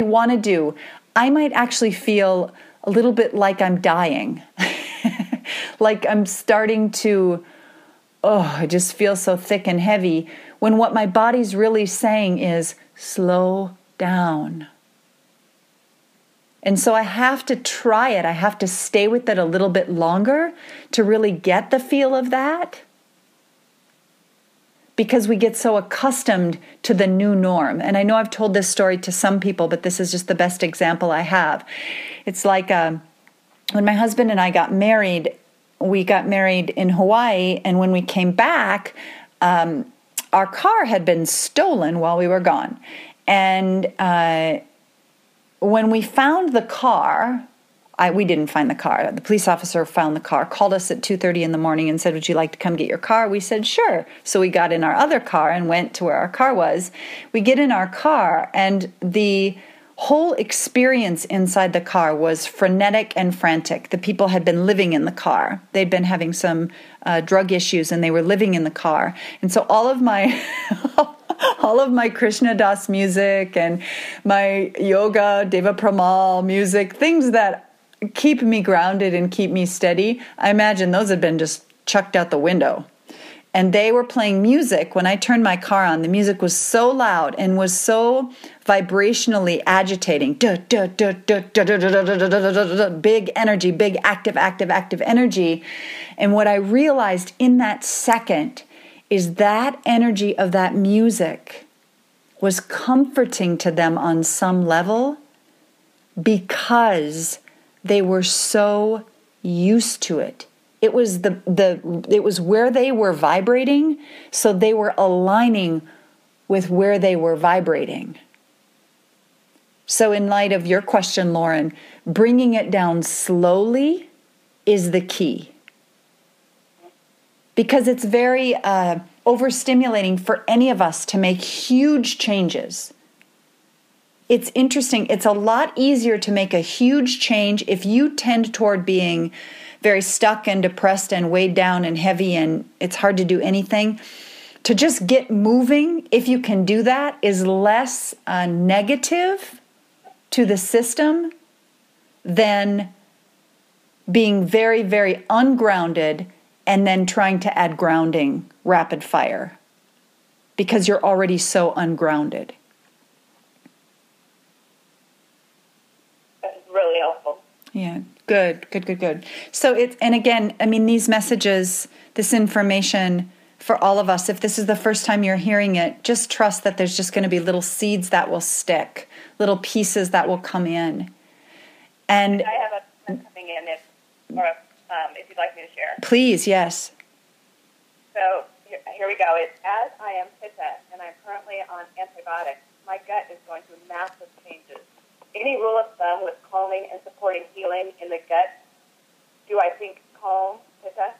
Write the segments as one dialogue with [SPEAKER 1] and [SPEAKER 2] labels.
[SPEAKER 1] want to do, I might actually feel a little bit like I'm dying. Like I'm starting to, I just feel so thick and heavy, when what my body's really saying is slow down. And so I have to try it. I have to stay with it a little bit longer to really get the feel of that, because we get so accustomed to the new norm. And I know I've told this story to some people, but this is just the best example I have. It's like when my husband and I got married, we got married in Hawaii, and when we came back, our car had been stolen while we were gone. And when we found the car, we didn't find the car. The police officer found the car, called us at 2:30 in the morning and said, "Would you like to come get your car?" We said, "Sure." So we got in our other car and went to where our car was. We get in our car, and the whole experience inside the car was frenetic and frantic. The people had been living in the car. They'd been having some drug issues, and they were living in the car. And so all of my all of my Krishna Das music and my yoga, Deva Pramal music, things that keep me grounded and keep me steady, I imagine those had been just chucked out the window. And they were playing music. When I turned my car on, the music was so loud and was so vibrationally agitating. Big energy, big active energy. And what I realized in that second is that energy of that music was comforting to them on some level, because they were so used to it. It was it was where they were vibrating, so they were aligning with where they were vibrating. So in light of your question, Lauren, bringing it down slowly is the key. Because it's very overstimulating for any of us to make huge changes. It's interesting. It's a lot easier to make a huge change if you tend toward being very stuck and depressed and weighed down and heavy, and it's hard to do anything. To just get moving, if you can do that, is less negative to the system than being very, very ungrounded and then trying to add grounding rapid fire, because you're already so ungrounded.
[SPEAKER 2] That's really helpful.
[SPEAKER 1] Yeah, good. So and again, I mean, these messages, this information for all of us, if this is the first time you're hearing it, just trust that there's just going to be little seeds that will stick, little pieces that will come in. And
[SPEAKER 2] I have a comment coming in, if you'd like me to share.
[SPEAKER 1] Please, yes.
[SPEAKER 2] So here we go. It's, as I am Pitta and I'm currently on antibiotics, my gut is going through massive changes. Any rule of thumb with calming and supporting healing in the gut? Do I think calm, Pitta?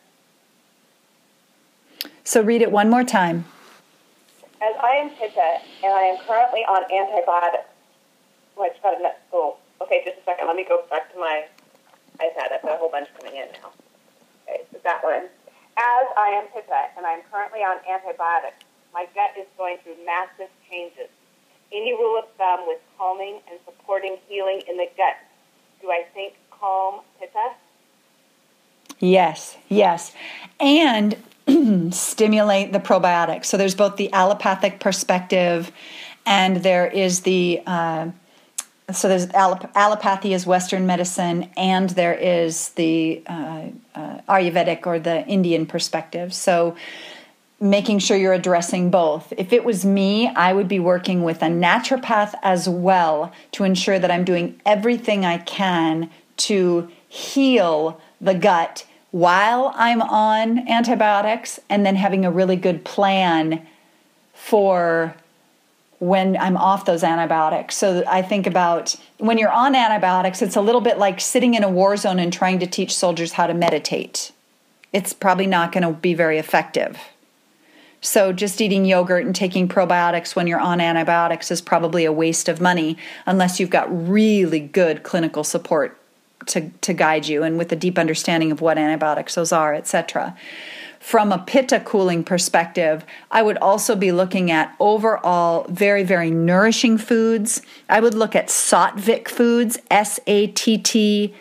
[SPEAKER 1] So read it one more time.
[SPEAKER 2] As I am Pitta and I am currently on antibiotics. Oh, I just got a net. Oh, okay, just a second. Let me go back to my iPad. I've got a whole bunch coming in now. Okay, so that one. As I am Pitta and I am currently on antibiotics, my gut is going through massive changes. Any rule of thumb with calming and supporting healing in the gut? Do I think calm, Pitta?
[SPEAKER 1] Yes. And stimulate the probiotics. So there's both the allopathic perspective, and there is the there's allopathy is Western medicine, and there is the Ayurvedic or the Indian perspective. So making sure you're addressing both. If it was me, I would be working with a naturopath as well to ensure that I'm doing everything I can to heal the gut while I'm on antibiotics, and then having a really good plan for when I'm off those antibiotics. So I think about when you're on antibiotics, it's a little bit like sitting in a war zone and trying to teach soldiers how to meditate. It's probably not going to be very effective. So just eating yogurt and taking probiotics when you're on antibiotics is probably a waste of money unless you've got really good clinical support to guide you and with a deep understanding of what antibiotics those are, etc. from a pitta cooling perspective, I would also be looking at overall very, very nourishing foods. I would look at Sattvic foods, Sattvic.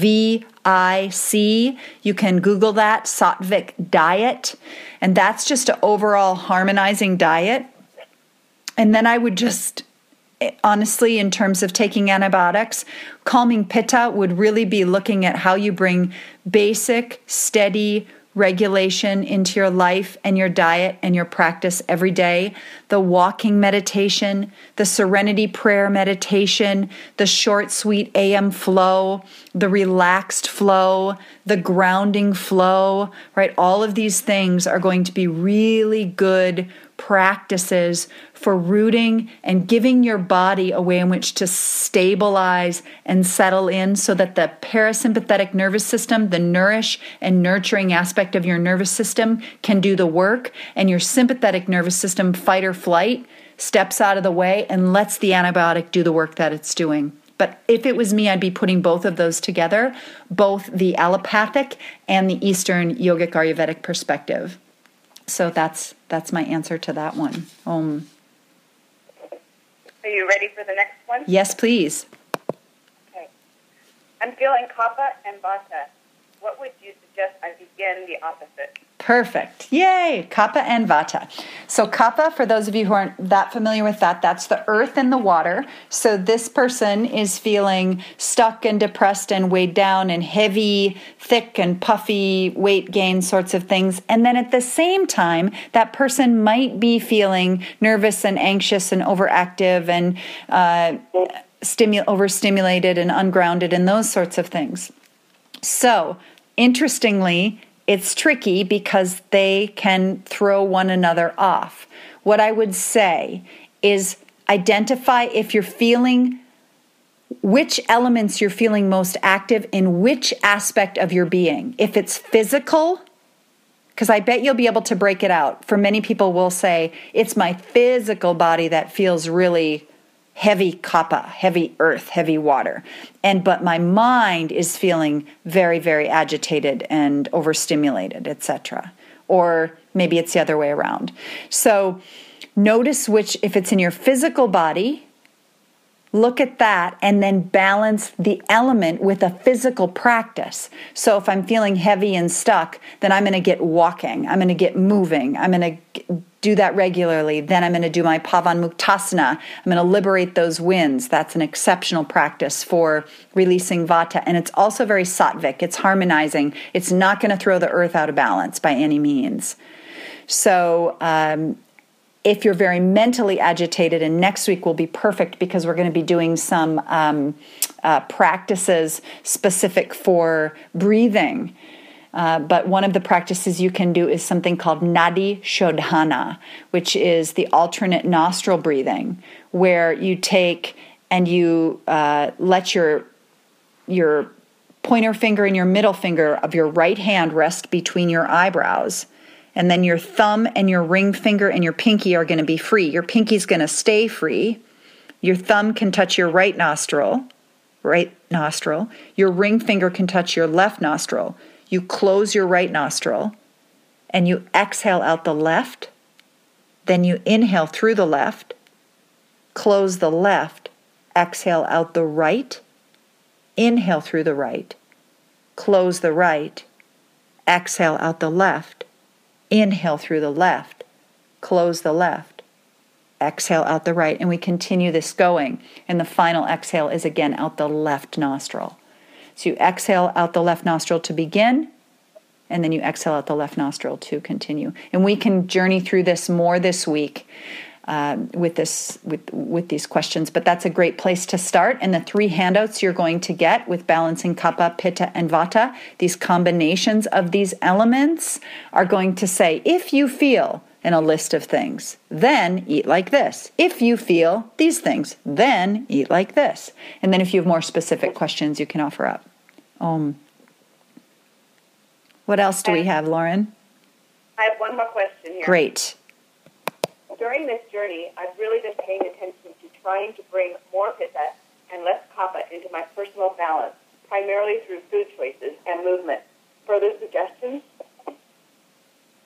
[SPEAKER 1] You can Google that, Sattvic diet, and that's just an overall harmonizing diet. And then I would just, honestly, in terms of taking antibiotics, calming pitta would really be looking at how you bring basic, steady regulation into your life and your diet and your practice every day. The walking meditation, the serenity prayer meditation, the short, sweet AM flow, the relaxed flow, the grounding flow, right? All of these things are going to be really good practices for rooting and giving your body a way in which to stabilize and settle in so that the parasympathetic nervous system, the nourish and nurturing aspect of your nervous system, can do the work, and your sympathetic nervous system, fight or flight, steps out of the way and lets the antibiotic do the work that it's doing. But if it was me, I'd be putting both of those together, both the allopathic and the Eastern yogic Ayurvedic perspective. So that's my answer to that one.
[SPEAKER 2] Are you ready for the next one?
[SPEAKER 1] Yes, please.
[SPEAKER 2] Okay. I'm feeling Kapha and Vata. What would you suggest I begin the opposite?
[SPEAKER 1] Perfect. Yay! Kapha and Vata. So Kapha, for those of you who aren't that familiar with that, that's the earth and the water. So this person is feeling stuck and depressed and weighed down and heavy, thick and puffy, weight gain sorts of things. And then at the same time, that person might be feeling nervous and anxious and overactive and overstimulated and ungrounded and those sorts of things. So, interestingly, it's tricky because they can throw one another off. What I would say is identify if you're feeling which elements you're feeling most active in which aspect of your being. If it's physical, because I bet you'll be able to break it out. For many people will say, it's my physical body that feels really heavy kapha, heavy earth, heavy water. But my mind is feeling very, very agitated and overstimulated, etc. Or maybe it's the other way around. So notice which, if it's in your physical body, look at that and then balance the element with a physical practice. So if I'm feeling heavy and stuck, then I'm going to get walking. I'm going to get moving. I'm going to do that regularly. Then I'm going to do my Pavan Muktasana. I'm going to liberate those winds. That's an exceptional practice for releasing Vata. And it's also very sattvic. It's harmonizing. It's not going to throw the earth out of balance by any means. So if you're very mentally agitated, and next week will be perfect because we're going to be doing some practices specific for breathing. But one of the practices you can do is something called Nadi Shodhana, which is the alternate nostril breathing, where you take and you let your pointer finger and your middle finger of your right hand rest between your eyebrows. And then your thumb and your ring finger and your pinky are going to be free. Your pinky's going to stay free. Your thumb can touch your right nostril. Your ring finger can touch your left nostril. You close your right nostril and you exhale out the left. Then you inhale through the left, close the left, exhale out the right, inhale through the right, close the right, exhale out the left, inhale through the left, close the left, exhale out the right, and we continue this going. And the final exhale is again out the left nostril. So you exhale out the left nostril to begin, and then you exhale out the left nostril to continue. And we can journey through this more this week with these questions, but that's a great place to start. And the 3 handouts you're going to get with balancing Kapha, Pitta, and Vata, these combinations of these elements are going to say, if you feel in a list of things, then eat like this. If you feel these things, then eat like this. And then if you have more specific questions, you can offer up. What else do we have, Lauren?
[SPEAKER 2] I have one more question here.
[SPEAKER 1] Great.
[SPEAKER 2] During this journey, I've really been paying attention to trying to bring more pitta and less kapha into my personal balance, primarily through food choices and movement. Further suggestions?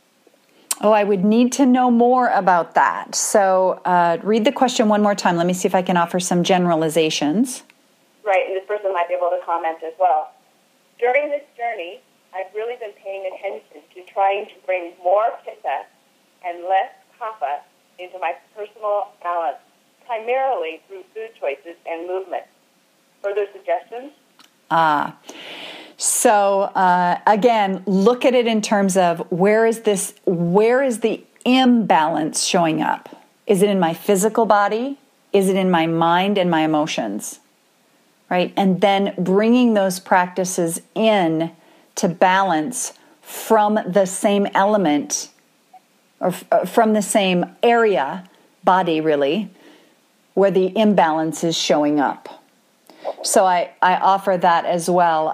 [SPEAKER 1] Oh, I would need to know more about that. So read the question one more time. Let me see if I can offer some generalizations.
[SPEAKER 2] Right, and this person might be able to comment as well. During this journey, I've really been paying attention to trying to bring more pitta and less kapha into my personal balance, primarily through food choices and movement. Further suggestions?
[SPEAKER 1] So again, look at it in terms of where is the imbalance showing up? Is it in my physical body? Is it in my mind and my emotions? Right? And then bringing those practices in to balance from the same element or from the same area, body really, where the imbalance is showing up. So I offer that as well.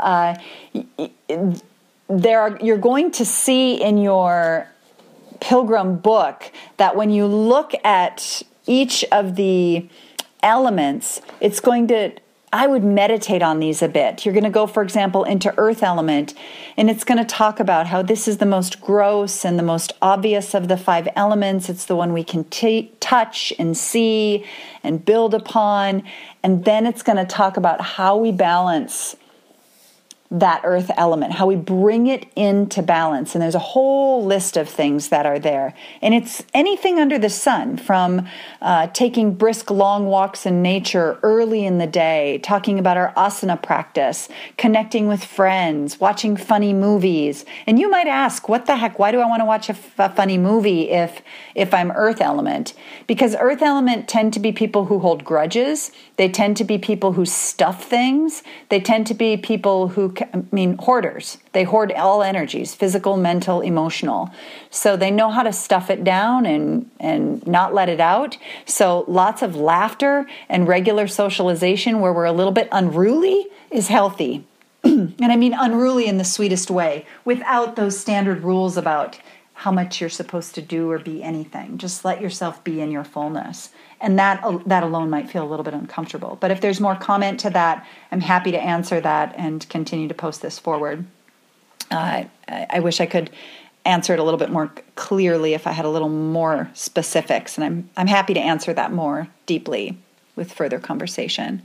[SPEAKER 1] You're going to see in your Pilgrim book that when you look at each of the elements, I would meditate on these a bit. You're going to go, for example, into earth element, and it's going to talk about how this is the most gross and the most obvious of the 5 elements. It's the one we can touch and see and build upon. And then it's going to talk about how we balance that earth element, how we bring it into balance. And there's a whole list of things that are there. And it's anything under the sun, from taking brisk long walks in nature early in the day, talking about our asana practice, connecting with friends, watching funny movies. And you might ask, what the heck, why do I want to watch a funny movie if I'm earth element? Because earth element tend to be people who hold grudges. They tend to be people who stuff things. They tend to be people who hoarders. They hoard all energies, physical, mental, emotional. So they know how to stuff it down and not let it out. So lots of laughter and regular socialization where we're a little bit unruly is healthy. And I mean unruly in the sweetest way, without those standard rules about how much you're supposed to do or be anything. Just let yourself be in your fullness. And that alone might feel a little bit uncomfortable. But if there's more comment to that, I'm happy to answer that and continue to post this forward. I wish I could answer it a little bit more clearly if I had a little more specifics. And I'm happy to answer that more deeply with further conversation.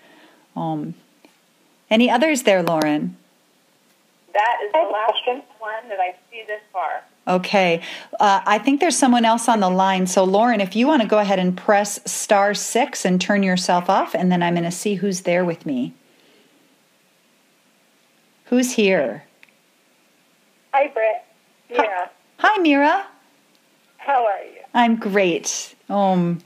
[SPEAKER 1] Any others there, Lauren?
[SPEAKER 2] That is the last one that I see this far.
[SPEAKER 1] Okay. I think there's someone else on the line. So, Lauren, if you want to go ahead and press *6 and turn yourself off, and then I'm going to see who's there with me. Who's here?
[SPEAKER 2] Hi, Britt. Mira.
[SPEAKER 1] Hi, Mira.
[SPEAKER 2] How are you?
[SPEAKER 1] I'm great.
[SPEAKER 2] I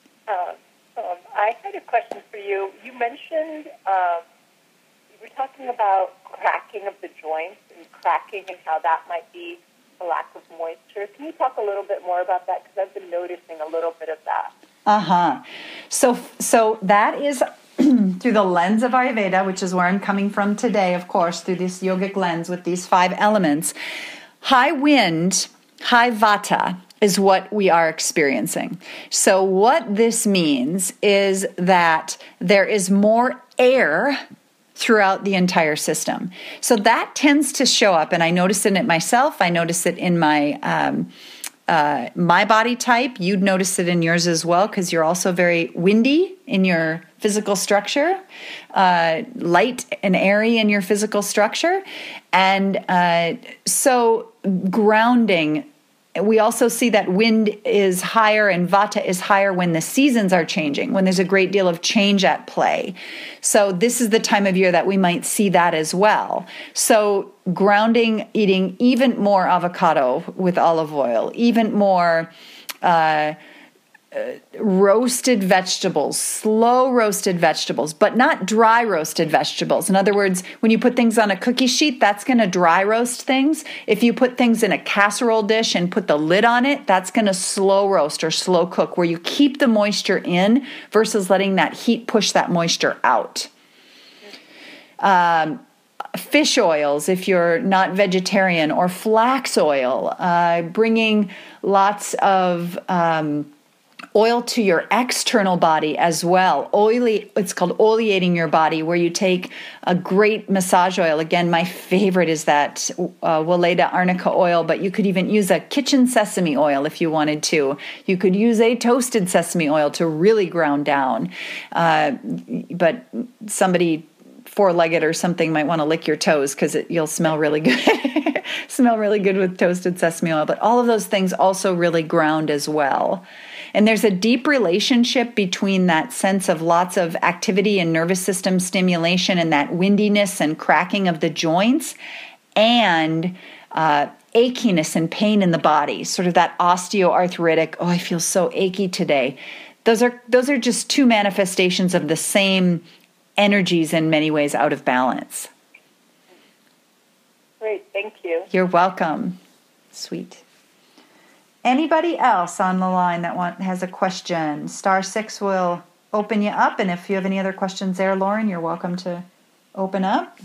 [SPEAKER 2] had a question for you. You mentioned you were talking about cracking of the joints and cracking and how that might be a lack of moisture. Can you talk a little bit more about that? Because I've been noticing a little bit of that.
[SPEAKER 1] So that is through the lens of Ayurveda, which is where I'm coming from today, of course, through this yogic lens with these 5 elements. High wind, high vata is what we are experiencing. So what this means is that there is more air throughout the entire system. So that tends to show up, and I notice it in myself. I notice it in my my body type. You'd notice it in yours as well, because you're also very windy in your physical structure, light and airy in your physical structure. And so grounding, we also see that wind is higher and vata is higher when the seasons are changing, when there's a great deal of change at play. So this is the time of year that we might see that as well. So grounding, eating even more avocado with olive oil, even more roasted vegetables, slow roasted vegetables, but not dry roasted vegetables. In other words, when you put things on a cookie sheet, that's going to dry roast things. If you put things in a casserole dish and put the lid on it, that's going to slow roast or slow cook, where you keep the moisture in versus letting that heat push that moisture out. Fish oils, if you're not vegetarian, or flax oil, bringing lots of oil to your external body as well. It's called oleating your body, where you take a great massage oil. Again, my favorite is that Weleda Arnica oil, but you could even use a kitchen sesame oil if you wanted to. You could use a toasted sesame oil to really ground down. But somebody four-legged or something might want to lick your toes because you'll smell really good. Smell really good with toasted sesame oil. But all of those things also really ground as well. And there's a deep relationship between that sense of lots of activity and nervous system stimulation and that windiness and cracking of the joints and achiness and pain in the body, sort of that osteoarthritic, oh, I feel so achy today. Those are just two manifestations of the same energies in many ways out of balance.
[SPEAKER 2] Great, thank you.
[SPEAKER 1] You're welcome. Sweet. Anybody else on the line that has a question? *6 will open you up, and if you have any other questions there, Lauren, you're welcome to open up.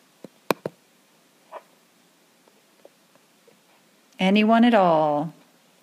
[SPEAKER 1] Anyone at all?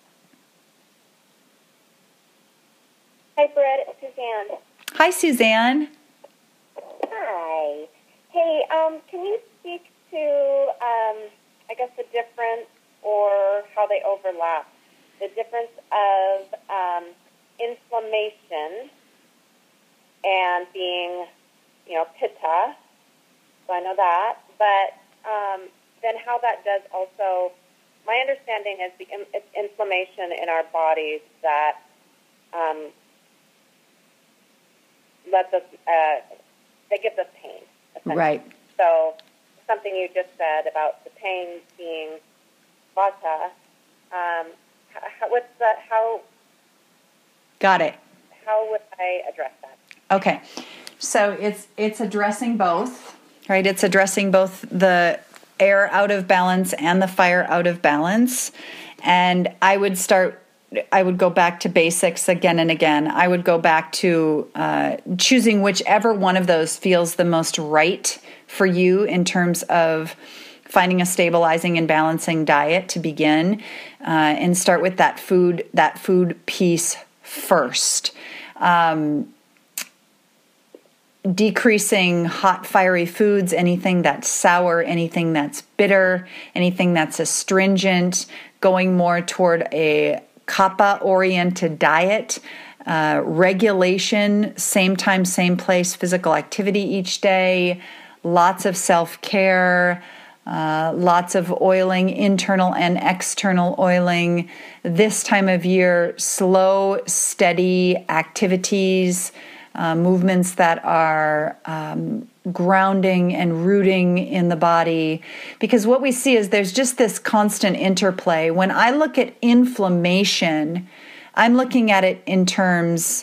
[SPEAKER 3] Hi, Brett. It's Suzanne.
[SPEAKER 1] Hi, Suzanne.
[SPEAKER 3] Hi. Hey, can you speak to, I guess, the difference or how they overlap? The difference of inflammation and being, pitta. So I know that. But then how that does also, my understanding is it's inflammation in our bodies that lets us, that gives us pain, essentially.
[SPEAKER 1] Right.
[SPEAKER 3] So something you just said about the pain being vata, how
[SPEAKER 1] Got it.
[SPEAKER 3] How would I address that?
[SPEAKER 1] Okay. So it's addressing both, right? It's addressing both the air out of balance and the fire out of balance. And I would go back to basics again and again. I would go back to choosing whichever one of those feels the most right for you in terms of finding a stabilizing and balancing diet to begin, and start with that food piece first. Decreasing hot, fiery foods, anything that's sour, anything that's bitter, anything that's astringent, going more toward a kapha-oriented diet, regulation, same time, same place, physical activity each day, lots of self-care, lots of oiling, internal and external oiling. This time of year, slow, steady activities, movements that are grounding and rooting in the body. Because what we see is there's just this constant interplay. When I look at inflammation, I'm looking at it in terms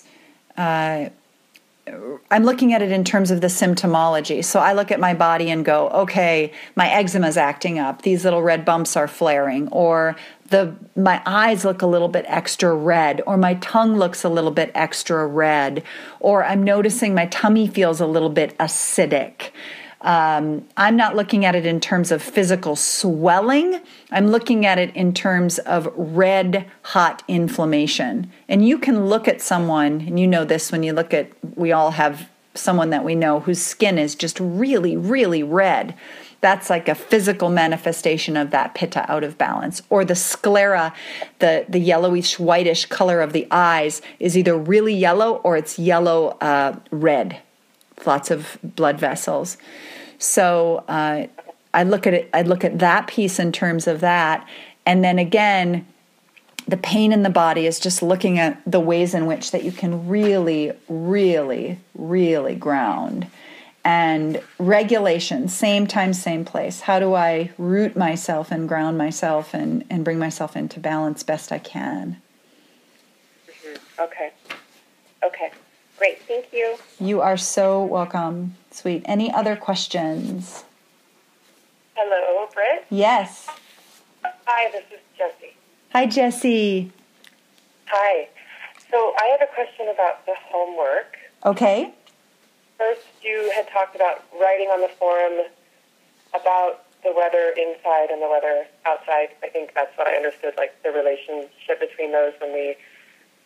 [SPEAKER 1] of the symptomology. So I look at my body and go, okay, my eczema's acting up. These little red bumps are flaring, or my eyes look a little bit extra red, or my tongue looks a little bit extra red, or I'm noticing my tummy feels a little bit acidic. I'm not looking at it in terms of physical swelling. I'm looking at it in terms of red, hot inflammation. And you can look at someone, and you know this when you look at, we all have someone that we know whose skin is just really, really red. That's like a physical manifestation of that pitta out of balance. Or the sclera, the yellowish, whitish color of the eyes is either really yellow or it's yellow red. Lots of blood vessels. So I look at it. I look at that piece in terms of that, and then again, the pain in the body is just looking at the ways in which that you can really, really, really ground. And regulation, same time, same place. How do I root myself and ground myself and bring myself into balance best I can?
[SPEAKER 3] Mm-hmm. Okay. Great, thank you.
[SPEAKER 1] You are so welcome, sweet. Any other questions?
[SPEAKER 2] Hello, Britt.
[SPEAKER 1] Yes.
[SPEAKER 2] Hi, this is Jessie.
[SPEAKER 1] Hi, Jessie.
[SPEAKER 2] Hi. So I have a question about the homework.
[SPEAKER 1] Okay.
[SPEAKER 2] First, you had talked about writing on the forum about the weather inside and the weather outside. I think that's what I understood, like the relationship between those when we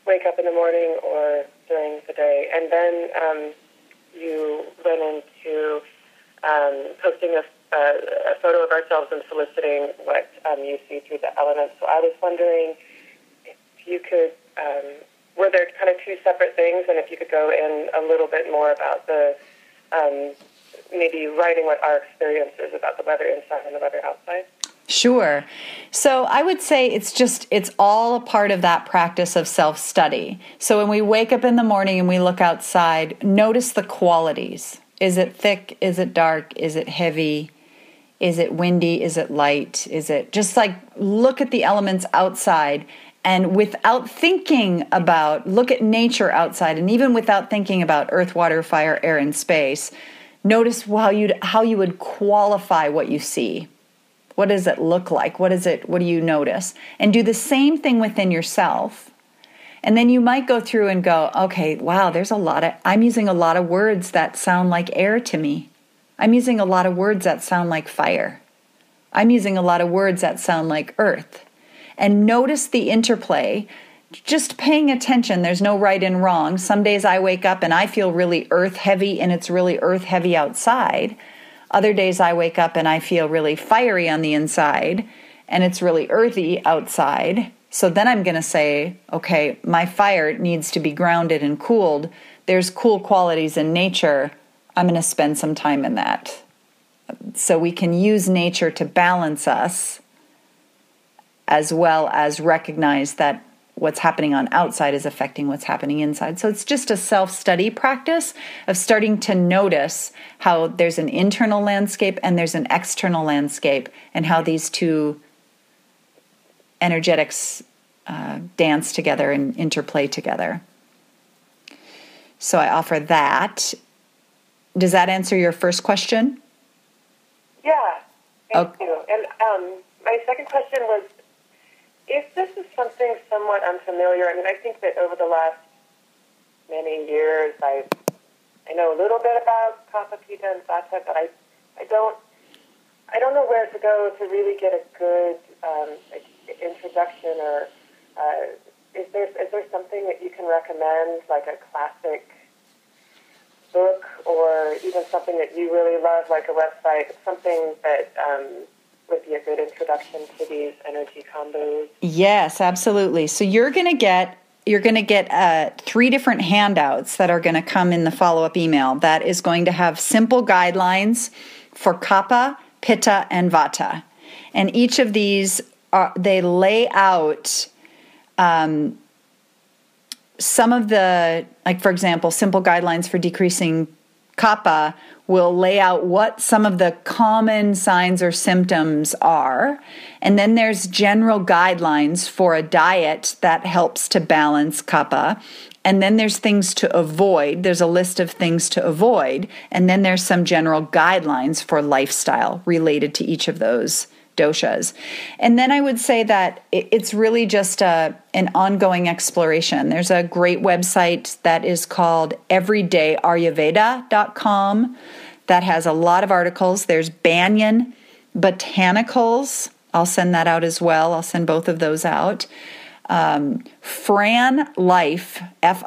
[SPEAKER 4] wake up in the morning or during the day. And then you went into posting a photo of ourselves and soliciting what you see through the elements. So I was wondering if you could, were there kind of two separate things, and if you could go in a little bit more about the, maybe writing what our experience is about the weather inside and the weather outside?
[SPEAKER 1] Sure. So I would say it's all a part of that practice of self-study. So when we wake up in the morning and we look outside, notice the qualities. Is it thick? Is it dark? Is it heavy? Is it windy? Is it light? Is it just like look at the elements outside, and without thinking about, look at nature outside, and even without thinking about earth, water, fire, air, and space, notice how you would qualify what you see. What does it look like? What do you notice? And do the same thing within yourself. And then you might go through and go, okay, wow, I'm using a lot of words that sound like air to me. I'm using a lot of words that sound like fire. I'm using a lot of words that sound like earth. And notice the interplay, just paying attention. There's no right and wrong. Some days I wake up and I feel really earth heavy, and it's really earth heavy outside. Other days I wake up and I feel really fiery on the inside, and it's really earthy outside. So then I'm going to say, okay, my fire needs to be grounded and cooled. There's cool qualities in nature. I'm going to spend some time in that. So we can use nature to balance us, as well as recognize that what's happening on outside is affecting what's happening inside. So it's just a self-study practice of starting to notice how there's an internal landscape and there's an external landscape, and how these two energetics dance together and interplay together. So I offer that. Does that answer your first question?
[SPEAKER 4] Yeah, thank you. And my second question was, if this is something somewhat unfamiliar, I mean, I think that over the last many years, I know a little bit about Kapha, Pitta, and Vata, but I don't know where to go to really get a good introduction. Or is there something that you can recommend, like a classic book, or even something that you really love, like a website, something that would be a good introduction to these energy combos?
[SPEAKER 1] Yes, absolutely. So you're going to get 3 different handouts that are going to come in the follow-up email. That is going to have simple guidelines for Kapha, Pitta, and Vata. And each of these, they lay out some of the, like, for example, simple guidelines for decreasing Kapha will lay out what some of the common signs or symptoms are. And then there's general guidelines for a diet that helps to balance Kapha. And then there's things to avoid. There's a list of things to avoid. And then there's some general guidelines for lifestyle related to each of those doshas. And then I would say that it's really just an ongoing exploration. There's a great website that is called everydayayurveda.com that has a lot of articles. There's Banyan Botanicals. I'll send that out as well. I'll send both of those out. Fran Life,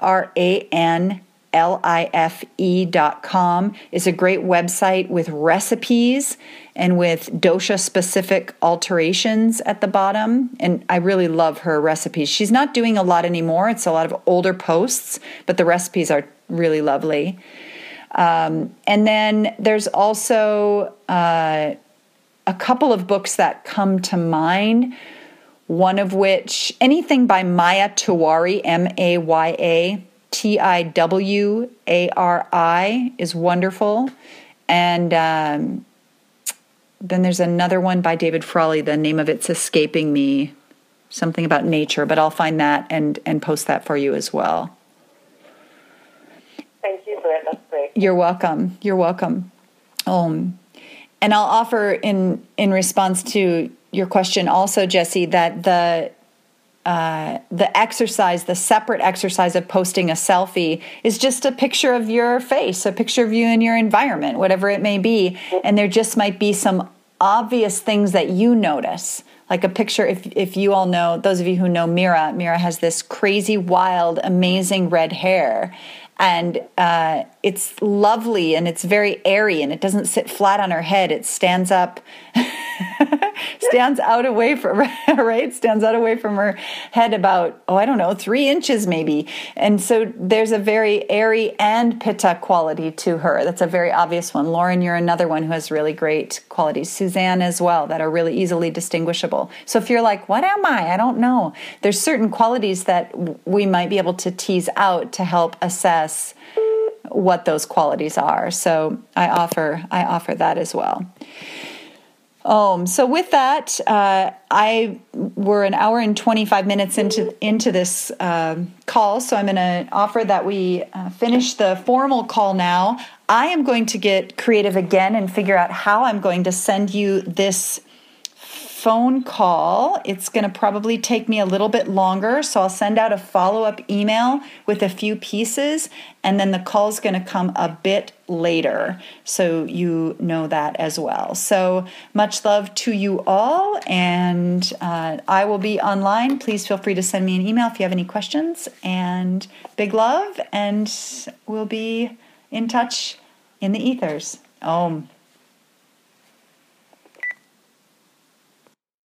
[SPEAKER 1] FranLife.com is a great website with recipes and with dosha-specific alterations at the bottom. And I really love her recipes. She's not doing a lot anymore. It's a lot of older posts, but the recipes are really lovely. And then there's also a couple of books that come to mind, one of which, anything by Maya Tiwari, Mayatiwari, is wonderful. And then there's another one by David Frawley. The name of it's escaping me, something about nature, but I'll find that and post that for you as well.
[SPEAKER 4] Thank you, Britt. That's great.
[SPEAKER 1] You're welcome. You're welcome. And I'll offer in response to your question also, Jessie, that the exercise, the separate exercise of posting a selfie is just a picture of your face, a picture of you in your environment, whatever it may be. And there just might be some obvious things that you notice, like a picture. If you all know, those of you who know Mira has this crazy, wild, amazing red hair. And it's lovely and it's very airy and it doesn't sit flat on her head. It stands up, stands out away from right? Stands out away from her head about, 3 inches maybe. And so there's a very airy and pitta quality to her. That's a very obvious one. Lauren, you're another one who has really great qualities. Suzanne as well, that are really easily distinguishable. So if you're like, what am I? I don't know. There's certain qualities that we might be able to tease out to help assess what those qualities are. So I offer that as well. So with that, we're an hour and 25 minutes into this call. So I'm going to offer that we finish the formal call now. I am going to get creative again and figure out how I'm going to send you this phone call. It's going to probably take me a little bit longer, so I'll send out a follow-up email with a few pieces, and then the call's going to come a bit later, so you know that as well. So much love to you all, and I will be online. Please feel free to send me an email if you have any questions, and big love, and we'll be in touch in the ethers. Om.